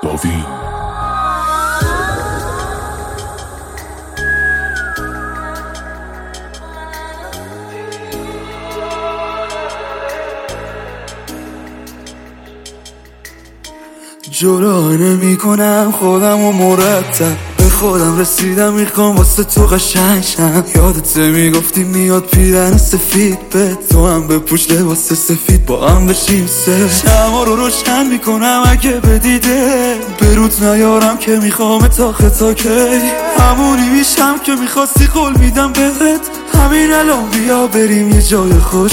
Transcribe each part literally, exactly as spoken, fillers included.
گاوین. جلو نمی کنم خودم و مرتب به خودم رسیدم، میخوام واسه تو قشنگ شم. یادت میگفتی میاد پیرن سفید، به تو هم بپوش لباس سفید با هم بشیم سه. شما رو روشن میکنم اگه بدیده بروت نیارم که میخوام تا خطا کی. همونی میشم که میخواستی قول میدم بهت، همین الان بیا بریم یه جای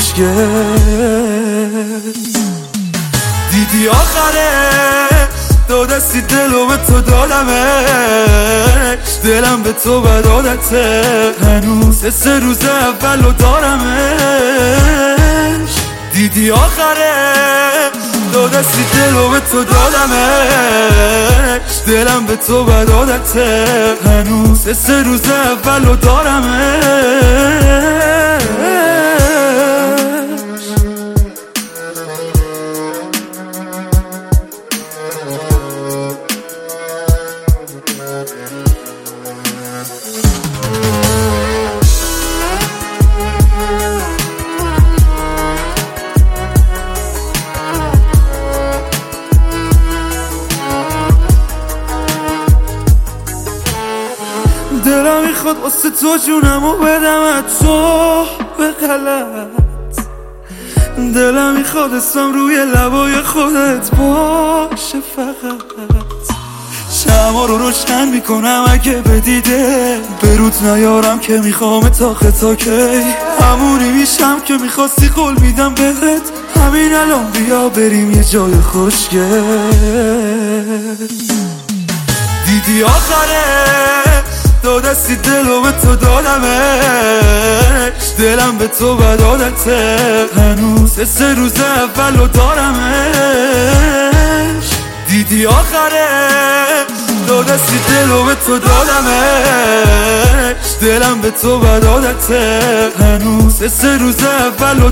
خوشگل. دیدی آخرش دو دستی دلو به تو دادمش، دلم به تو بد عادته هنوز سه روز اولو دارمش. دیدی آخرش دو دستی دلو به تو دادمش، دلم به تو بد عادته هنوز سه روز اولو دارمش. دلم میخواد واسه تو جونمو بدم تو به غلط، دلم میخواد اسم روی لبای خودت باشه فقط. شما رو روشن میکنم اگه بدیده بروت نیارم که میخوام تا خطا کی. همونی میشم که میخواستی قول میدم بهت، همین الان بیا بریم یه جای خوشگل. دیدی آخرش دو دستی دلو به تو دادمش، دلم به تو بد عادته هنوز سه روز اولو دارمش. دیدی آخرش دو دستی دلو به تو دادمش، دلم به تو بد عادته هنوز سه روز اولو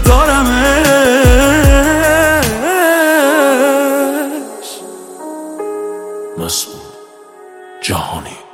دارمش. مسعود جهانی.